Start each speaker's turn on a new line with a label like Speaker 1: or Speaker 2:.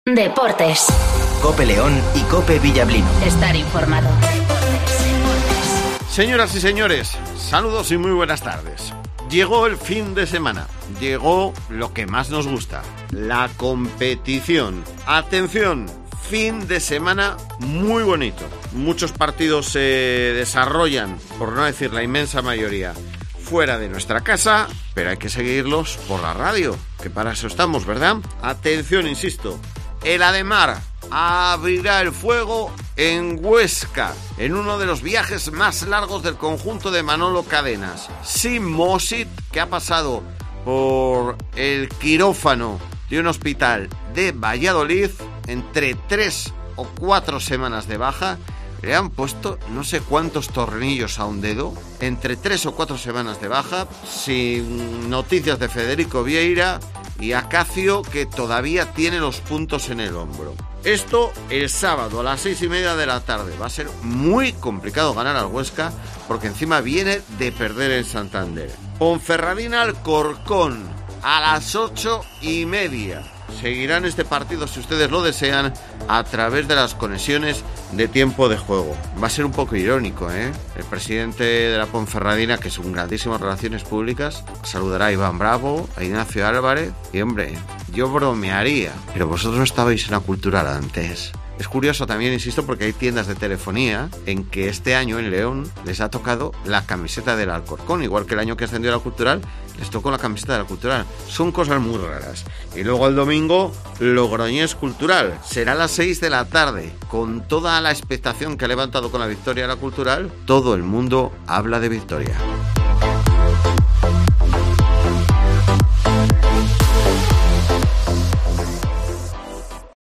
Speaker 1: Deportes.
Speaker 2: COPE León y COPE Villablino.
Speaker 1: Estar informado.
Speaker 3: Señoras y señores, saludos y muy buenas tardes. Llegó el fin de semana, llegó lo que más nos gusta, la competición. Atención, fin de semana muy bonito. Muchos partidos se desarrollan, por no decir la inmensa mayoría, fuera de nuestra casa, pero hay que seguirlos por la radio, que para eso estamos, ¿verdad? Atención, insisto, el Ademar abrirá el fuego en Huesca, en uno de los viajes más largos del conjunto de Manolo Cadenas. Sim Mosit, que ha pasado por el quirófano de un hospital de Valladolid, entre 3 o 4 semanas de baja, le han puesto no sé cuántos tornillos a un dedo, entre 3 o 4 semanas de baja, sin noticias de Federico Vieira y Acacio, que todavía tiene los puntos en el hombro. Esto el sábado a las 6:30 de la tarde. Va a ser muy complicado ganar al Huesca, porque encima viene de perder en Santander. Ponferradina Alcorcón a las 8:30. Seguirán este partido, si ustedes lo desean, a través de las conexiones de tiempo de juego. Va a ser un poco irónico, ¿eh? El presidente de la Ponferradina, que es un grandísimo en relaciones públicas, saludará a Iván Bravo, a Ignacio Álvarez, y hombre, yo bromearía, pero vosotros no estabais en la Cultural antes. Es curioso también, insisto, porque hay tiendas de telefonía en que este año en León les ha tocado la camiseta del Alcorcón, igual que el año que ascendió a la Cultural les tocó la camiseta de la Cultural. Son cosas muy raras. Y luego el domingo, Logroñés Cultural. Será a las 6 de la tarde. Con toda la expectación que ha levantado con la victoria de la Cultural, todo el mundo habla de victoria.